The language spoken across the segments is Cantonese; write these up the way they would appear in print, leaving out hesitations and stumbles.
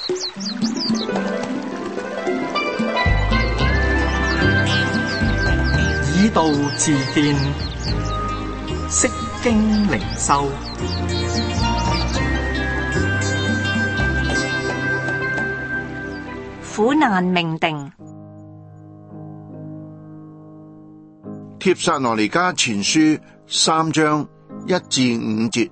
以道治變，釋經靈修。 苦難命定。 帖撒羅尼迦前書3章1至5節。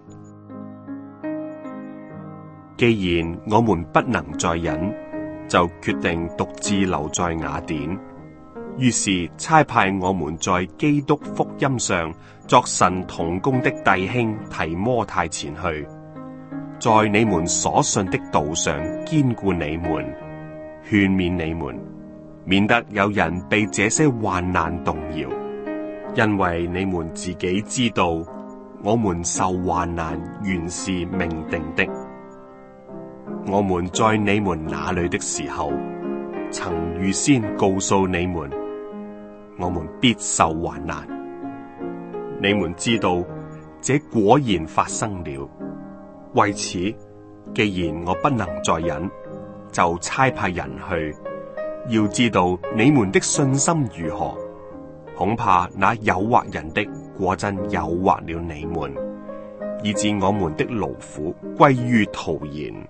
既然我們不能再忍，就決定獨自留在雅典。於是差派我們在基督福音上作神同工的弟兄提摩太前去，在你們所信的道上堅固你們，勸勉你們，免得有人被這些患難動搖。因為你們自己知道，我們受患難原是命定的。我們在你們那裏的時候，曾預先告訴你們，我們必受患難。你們知道，這果然發生了。為此，既然我不能再忍，就差派人去，要知道你們的信心如何。恐怕那誘惑人的果真誘惑了你們，以致我們的勞苦歸於徒然。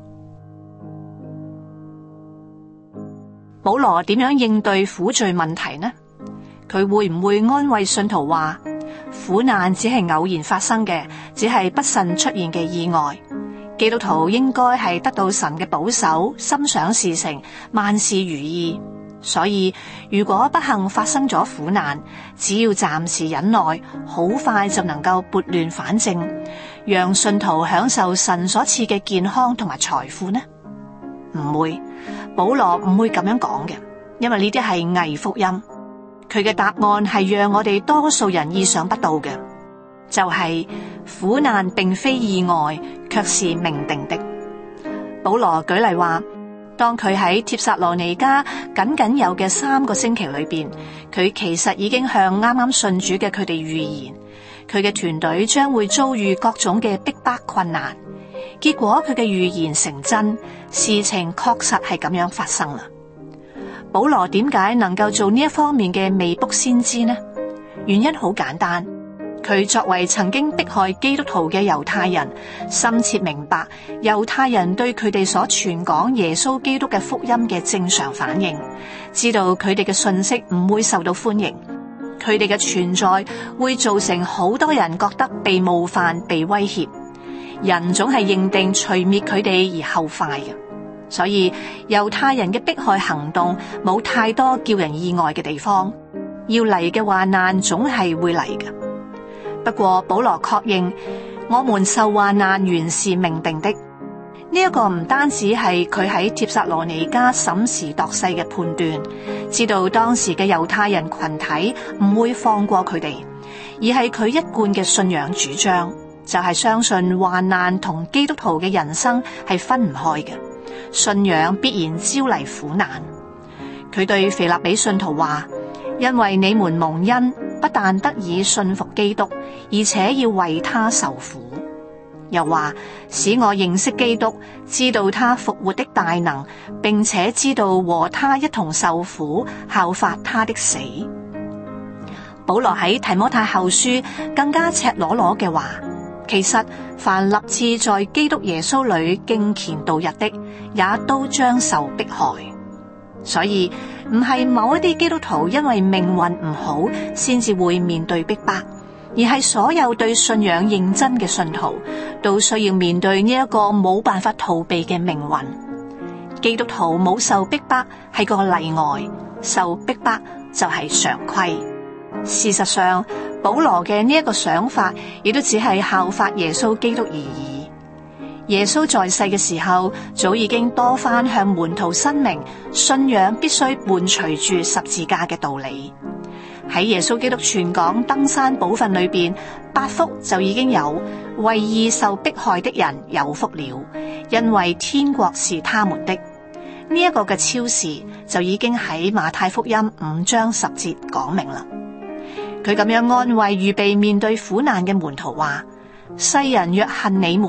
保羅點樣應對苦罪問題呢？佢會唔會安慰信徒話，苦難只係偶然發生嘅，只係不慎出現嘅意外？基督徒應該係得到神嘅保守，心想事成，萬事如意。所以如果不幸發生咗苦難，只要暫時忍耐，好快就能夠撥亂反正，讓信徒享受神所賜嘅健康同埋財富呢？唔會，保羅唔會咁樣講嘅，因為呢啲係偽福音。佢嘅答案係讓我哋多數人意想不到嘅，就係苦難並非意外，卻是命定的。保羅舉例話，當佢喺帖撒羅尼迦僅有嘅3個星期裏邊，佢其實已經向啱啱信主嘅佢哋預言，佢嘅團隊將會遭遇各種嘅逼迫困難。結果佢嘅預言成真，事情確實係咁樣發生啦。保羅點解能夠做呢一方面嘅未卜先知呢？原因好簡單，佢作為曾經迫害基督徒嘅猶太人，深切明白猶太人對佢哋所傳講耶穌基督嘅福音嘅正常反應，知道佢哋嘅信息唔會受到歡迎，佢哋嘅存在會造成好多人覺得被冒犯、被威脅，人總係認定除滅佢哋而後快嘅。所以猶太人嘅迫害行動冇太多叫人意外嘅地方，要嚟嘅患難總係會嚟嘅。不過保羅確認，我們受患難原是命定的。呢一個唔單止係佢喺帖撒羅尼迦審時度勢嘅判斷，知道當時嘅猶太人群體唔會放過佢哋，而係佢一貫嘅信仰主張，就係相信患難同基督徒嘅人生係分唔開嘅。信仰必然招嚟苦難。佢對腓立比信徒話，因為你們蒙恩，不但得以信服基督，而且要為他受苦。又話，使我認識基督，知道他復活的大能，並且知道和他一同受苦，效法他的死。保羅喺提摩太後書更加赤裸裸嘅話，其實凡立志在基督耶穌裏敬虔度日的，也都將受迫害。所以唔係某一啲基督徒因為命運唔好先至會面對逼迫，而係所有對信仰認真嘅信徒都需要面對呢一個冇辦法逃避嘅命運。基督徒冇受逼迫係個例外，受逼迫就係常規。事實上，保羅嘅呢一個想法亦都只係效法耶穌基督而已。耶穌在世嘅時候，早已經多番向門徒申明信仰必須伴隨住十字架嘅道理。喺耶穌基督傳講登山寶訓裏邊，8福就已經有為義受迫害的人有福了，因為天國是他們的。呢一個嘅超視就已經喺馬太福音5章10節講明啦。佢咁樣安慰預備面對苦難嘅門徒話：世人若恨你們，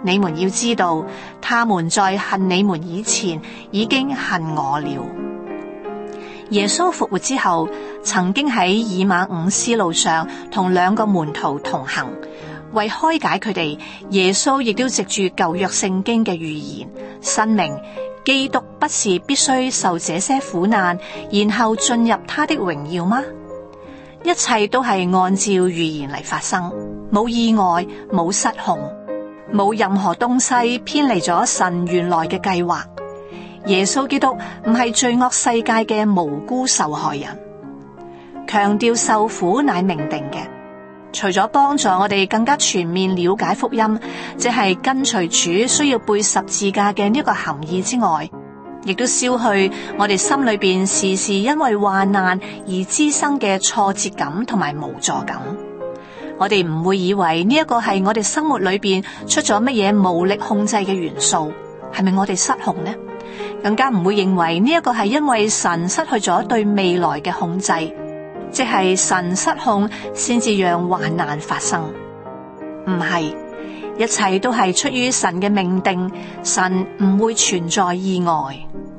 你們要知道，他們在恨你們以前，已經恨我了。耶穌復活之後，曾經喺以馬忤斯路上同2個門徒同行，為開解佢哋，耶穌亦都藉住舊約聖經嘅預言，申明基督不是必須受這些苦難，然後進入他的榮耀嗎？一切都係按照預言嚟發生，冇意外，冇失控，冇任何東西偏離咗神原來嘅計劃。耶穌基督唔係罪惡世界嘅無辜受害人，強調受苦乃命定嘅。除咗幫助我哋更加全面了解福音，即係跟隨主需要背十字架嘅呢個含義之外，亦都消去我哋心裏邊時時因為患難而滋生嘅挫折感同埋無助感。我哋唔會以為呢一個係我哋生活裏邊出咗乜嘢無力控制嘅元素，係咪我哋失控呢？更加唔會認為呢一個係因為神失去咗對未來嘅控制，即係神失控先至讓患難發生。唔係，一切都係出於神嘅命定，神唔會存在意外。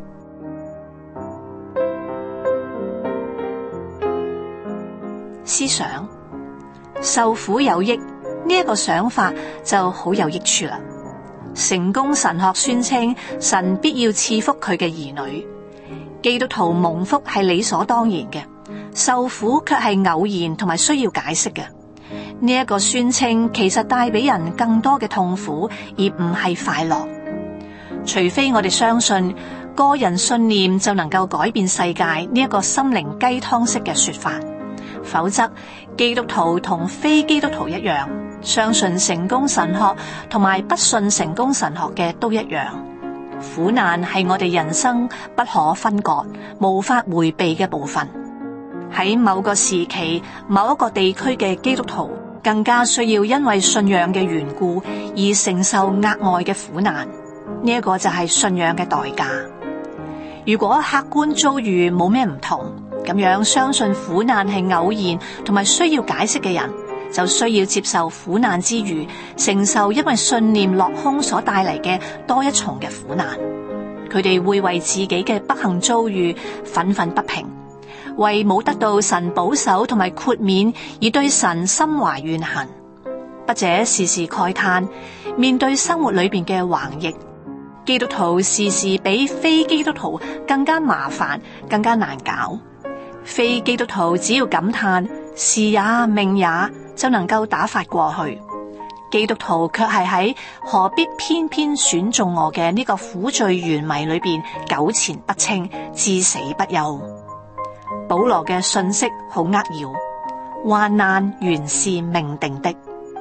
思想受苦有益，呢一個想法就好有益處啦。成功神學宣稱神必要賜福佢嘅兒女，基督徒蒙福係理所當然嘅，受苦卻係偶然同埋需要解釋嘅。呢一個宣稱其實帶俾人更多嘅痛苦，而唔係快樂。除非我哋相信個人信念就能夠改變世界呢一個心靈雞湯式嘅說法，否則基督徒同非基督徒一樣，相信成功神學同埋不信成功神學嘅都一樣。苦難係我哋人生不可分割、無法回避嘅部分。喺某個時期、某一個地區嘅基督徒更加需要因為信仰嘅緣故而承受額外嘅苦難，呢一個就係信仰嘅代價。如果客觀遭遇冇咩唔同，咁樣相信苦難係偶然同埋需要解釋嘅人，就需要接受苦難之餘，承受因為信念落空所帶嚟嘅多一重嘅苦難。佢哋會為自己嘅不幸遭遇憤憤不平，為冇得到神保守同埋豁免而對神心懷怨恨，不者時時慨嘆，面對生活裏邊嘅橫逆，基督徒時時比非基督徒更加麻煩，更加難搞。非基督徒只要感嘆是也命也就能夠打發過去，基督徒卻係喺何必偏偏選中我嘅呢個苦罪懸迷裏邊糾纏不清，至死不休。保羅嘅信息好扼要，患難原是命定的。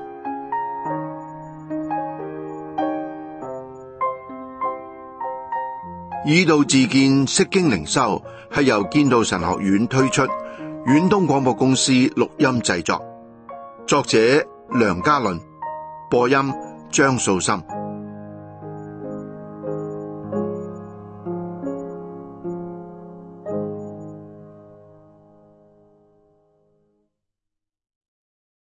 以道自見，釋經靈修係由建道神學院推出，遠東廣播公司錄音製作，作者梁家麟，播音張素心。